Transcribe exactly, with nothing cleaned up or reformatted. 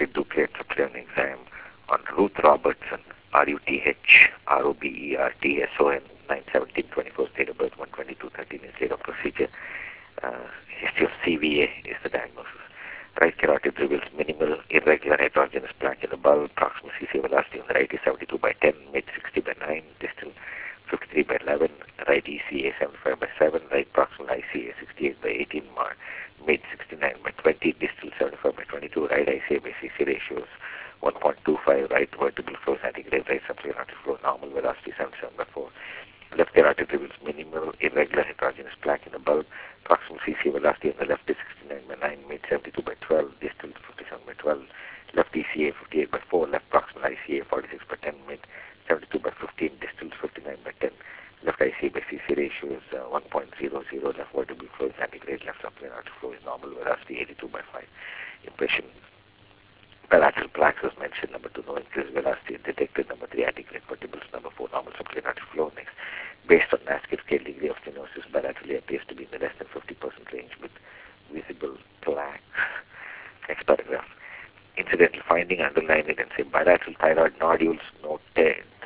carotid duplicate subclavian exam on Ruth Robertson, R U T H R O B E R T S O N, nine seventeen twenty-four, date of birth one twenty-two thirteen is date of procedure. Uh, history of C V A is the diagnosis. Right carotid reveals minimal, irregular, heterogeneous plaque in the bulb. Proximal C C A velocity on the right is seventy-two by ten, mid sixty by nine, distal fifty-three by eleven, right E C A seventy-five by seven, right proximal I C A sixty-eight by eighteen, mid sixty-nine by twenty, distal seventy-five by twenty-two, right I C A by C C ratios one point two five, right vertebral flow is antegrade, right subclavian artery flow normal, velocity seventy-seven by four. Left carotid reveals minimal, irregular, heterogeneous plaque in the bulb. Proximal C C A velocity on the left is sixty-nine by nine, mid seventy-two by twelve, distal fifty-seven by twelve. Left E C A fifty-eight by four, left proximal I C A forty-six by ten, mid seventy-two by fifteen, distal fifty-nine by ten. Left I C A by C C ratio is uh, one point zero zero, left vertebral flow is antegrade, left subclavian artery flow is normal, velocity eighty-two by five. Impression bilateral plaques was mentioned. Number two, no increased velocity is detected. Number three, antegrade vertebrals. Number four, normal subclavian artery flow. Next, based on NASCAR scale, degree of stenosis bilaterally appears to be in the less than fifty percent range with visible plaques. Next paragraph. Incidental finding underlined, it can say bilateral thyroid nodules noted